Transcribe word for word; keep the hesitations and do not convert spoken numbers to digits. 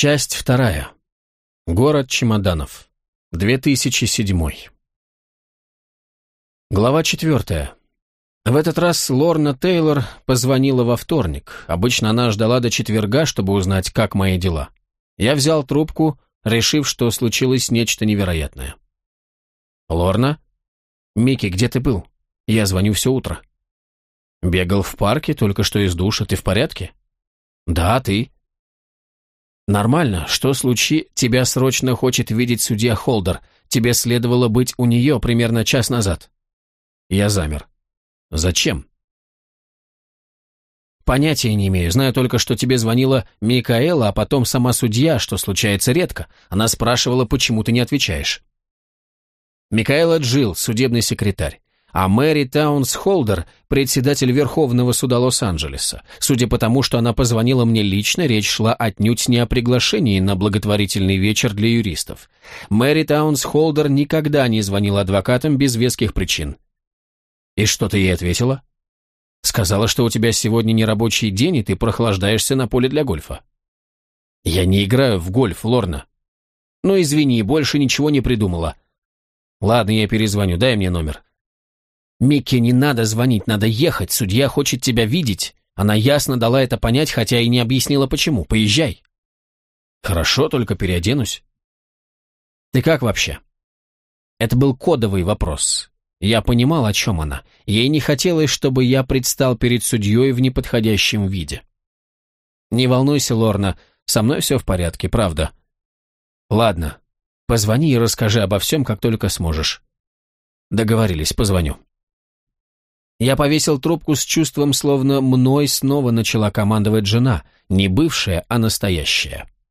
Часть вторая. Город чемоданов. две тысячи седьмой. Глава четвертая. В этот раз Лорна Тейлор позвонила во вторник. Обычно она ждала до четверга, чтобы узнать, как мои дела. Я взял трубку, решив, что случилось нечто невероятное. «Лорна? Микки, где ты был? Я звоню все утро». «Бегал в парке, только что из душа. Ты в порядке?» «Да, ты?» «Нормально. Что случи? Тебя срочно хочет видеть судья Холдер. Тебе следовало быть у нее примерно час назад». Я замер. «Зачем?» «Понятия не имею. Знаю только, что тебе звонила Микаэла, а потом сама судья, что случается редко. Она спрашивала, почему ты не отвечаешь». Микаэла Джилл, судебный секретарь, а Мэри Таунс Холдер, председатель Верховного суда Лос-Анджелеса. Судя по тому, что она позвонила мне лично, речь шла отнюдь не о приглашении на благотворительный вечер для юристов. Мэри Таунс Холдер никогда не звонила адвокатам без веских причин. «И что ты ей ответила?» «Сказала, что у тебя сегодня нерабочий день, и ты прохлаждаешься на поле для гольфа». «Я не играю в гольф, Лорна». «Ну, извини, больше ничего не придумала». «Ладно, я перезвоню, дай мне номер». «Микки, не надо звонить, надо ехать, судья хочет тебя видеть. Она ясно дала это понять, хотя и не объяснила почему. Поезжай». «Хорошо, только переоденусь». «Ты как вообще?» Это был кодовый вопрос. Я понимал, о чем она. Ей не хотелось, чтобы я предстал перед судьей в неподходящем виде. «Не волнуйся, Лорна, со мной все в порядке, правда». «Ладно, позвони и расскажи обо всем, как только сможешь». «Договорились, позвоню». Я повесил трубку с чувством, словно мной снова начала командовать жена, не бывшая, а настоящая.